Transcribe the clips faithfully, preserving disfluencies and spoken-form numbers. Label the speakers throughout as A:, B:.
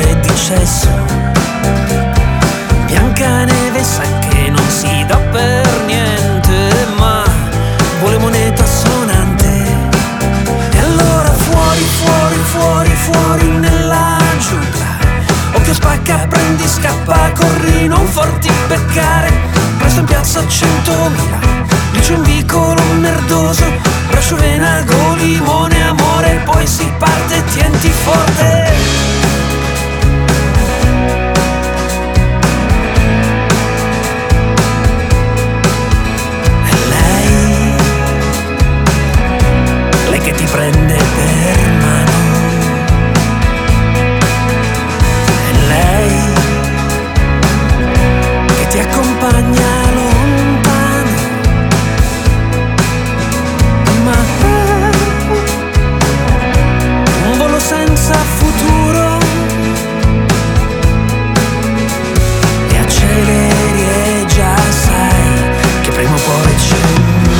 A: ore di cesso. Biancaneve sa che non si dà per niente, ma vuole moneta sonante. E allora fuori, fuori, fuori, fuori nella giungla. Occhio spacca, prendi, scappa, corri, non farti beccare. Presto in piazza centomila, lì c'è un vicolo merdoso. Braccio, venago, limone, amore, poi si parte, tienti forte. Che ti prende per mano, è lei che ti accompagna lontano, ma un volo senza futuro, e acceleri e già sai che prima o poi c'è un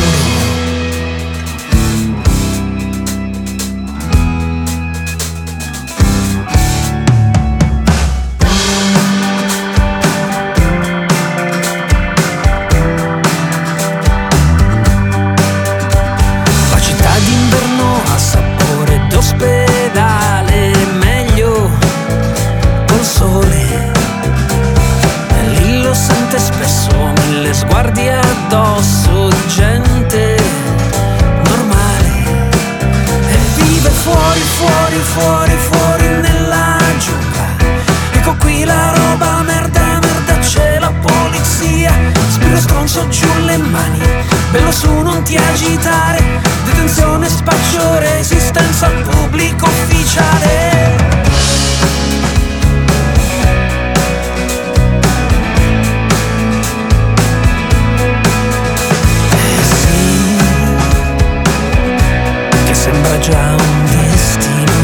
A: sguardi addosso di gente normale, e vive fuori, fuori, fuori, fuori nella giungla. Ecco qui la roba, merda, merda, c'è la polizia. Spiro stronzo, giù le mani, bello su, non ti agitare. Detenzione, spaccio, resistenza al pubblico ufficiale. Sembra già un destino,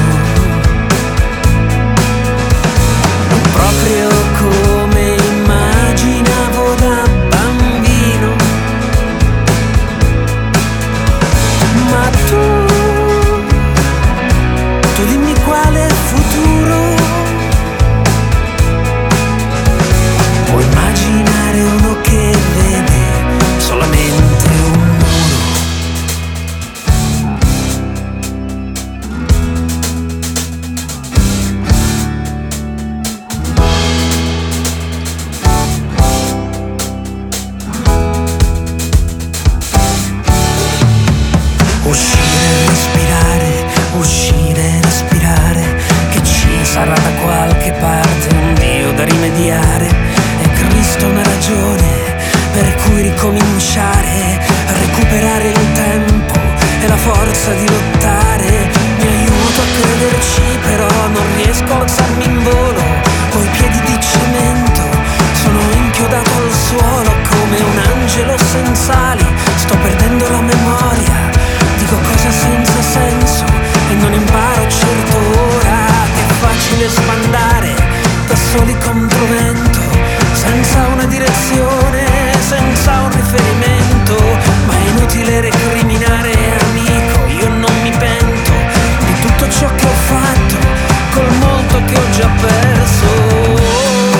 A: non proprio come immaginavo da bambino. Ma tu, tu dimmi quale futuro puoi immaginare uno che vede solamente un uscire, respirare, uscire, respirare, che ci sarà da qualche parte un Dio da rimediare. E Cristo una ragione per cui ricominciare, recuperare il tempo e la forza di lottare. Mi aiuto a crederci, però non riesco a alzarmi in volo, coi piedi di cemento sono inchiodato al suolo come un angelo senza ali. Sto perdendo la memoria, dico cose senza senso e non imparo certo ora. Che è facile sbandare da soli contro vento, senza una direzione, senza un riferimento. Ma è inutile recriminare, amico, io non mi pento di tutto ciò che ho fatto, col molto che ho già perso.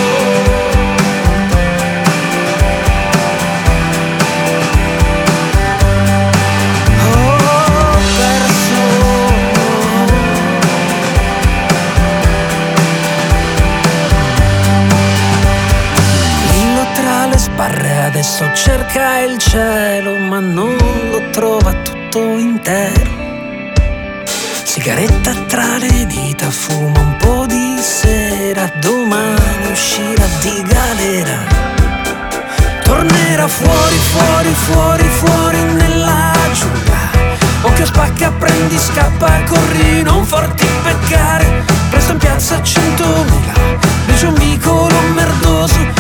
A: Adesso cerca il cielo ma non lo trova tutto intero. Sigaretta tra le dita, fuma un po' di sera, domani uscirà di galera. Tornerà fuori, fuori, fuori, fuori nella giungla. Occhio spacca, prendi, scappa, corri, non farti beccare. Presto in piazza centomila, lì c'è un vicolo merdoso.